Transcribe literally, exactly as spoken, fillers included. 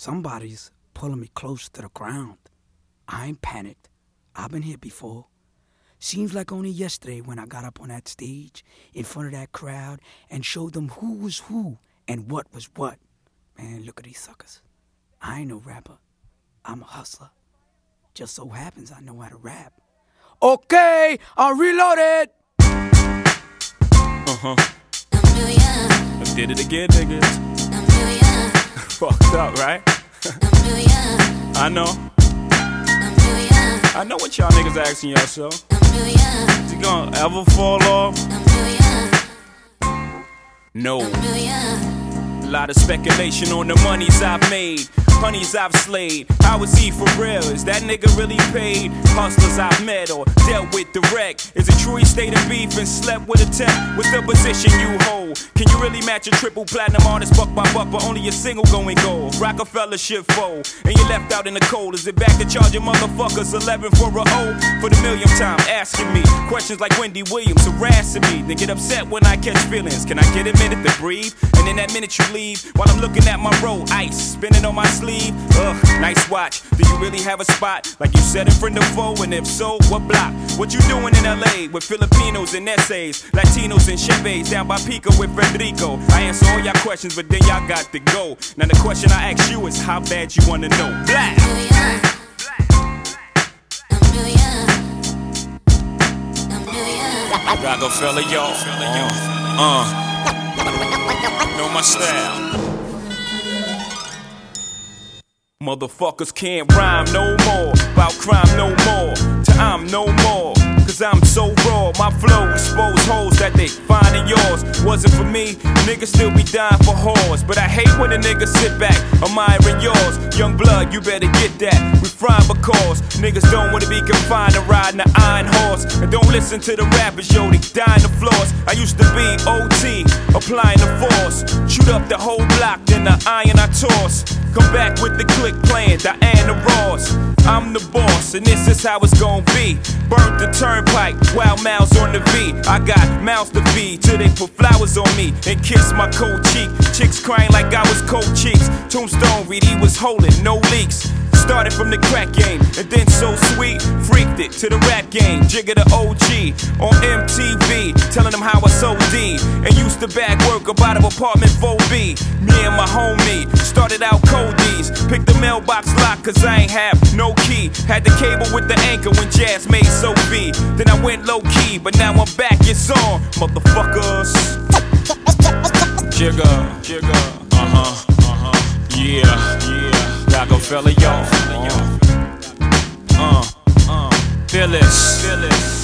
Somebody's pulling me close to the ground. I ain't panicked. I've been here before. Seems like only yesterday when I got up on that stage in front of that crowd and showed them who was who and what was what. Man, look at these suckers. I ain't no rapper. I'm a hustler. Just so happens I know how to rap. Okay, I'll reload it. Uh-huh. I did it again, niggas. Fucked up, right? I know. I know what y'all niggas asking yourself. Is it gonna ever fall off? No. A lot of speculation on the monies I've made, honeys I've slayed. How is he for real? Is that nigga really paid? Hustlers I've met or dealt with direct. Is it true he stayed in beef and slept with a tech? What's the position you hold? Can you really match a triple platinum artist buck by buck, but only a single going gold? Rockefeller shit fold, and you left out in the cold. Is it back to charging motherfuckers eleven for a O? For the millionth time asking me questions like Wendy Williams harassing me. They get upset when I catch feelings. Can I get a minute to breathe? And in that minute you leave while I'm looking at my roll, ice spinning on my sleeve. Ugh, nice watch. Do you really have a spot like you said in front of foe? And if so, what block? What you doing in L A with Filipinos and essays, Latinos and Chevys down by Pico with Federico? I answer all y'all questions, but then y'all got to go. Now the question I ask you is how bad you wanna know? Black. Rockefeller, y'all. Uh, uh. Know my style. Motherfuckers can't rhyme no more, about crime no more, till I'm no more. Cause I'm so raw, my flow expose holes that they find in yours. Wasn't for me, niggas still be dying for whores. But I hate when a nigga sit back, admiring yours. Young blood, you better get that. We frying because niggas don't wanna be confined to riding an iron horse. And don't listen to the rappers, yo, they dying the floors. I used to be O T, applying the force. Shoot up the whole block, then the iron I toss. Come back with the click playing, Diana Ross. I'm the boss, and this is how it's gon' be. Burnt the turnpike, wild mouths on the V. I got mouths to feed till they put flowers on me and kiss my cold cheek. Chicks crying like I was cold cheeks. Tombstone read he was holding, no leaks. Started from the crack game, and then so sweet, freaked it to the rap game. Jigga the O G on M T V, telling them how I sold D and used to bag work up out of apartment four B. Me and my homie started out coldies, picked the mailbox lock cause I ain't have no key. Had the cable with the anchor when Jazz made Sophie. Then I went low key, but now I'm back, it's on, motherfuckers. Jigga, Jigga, uh-huh, uh-huh, yeah, yeah. Rockefeller, y'all. Uh, uh, Phyllis, Phyllis.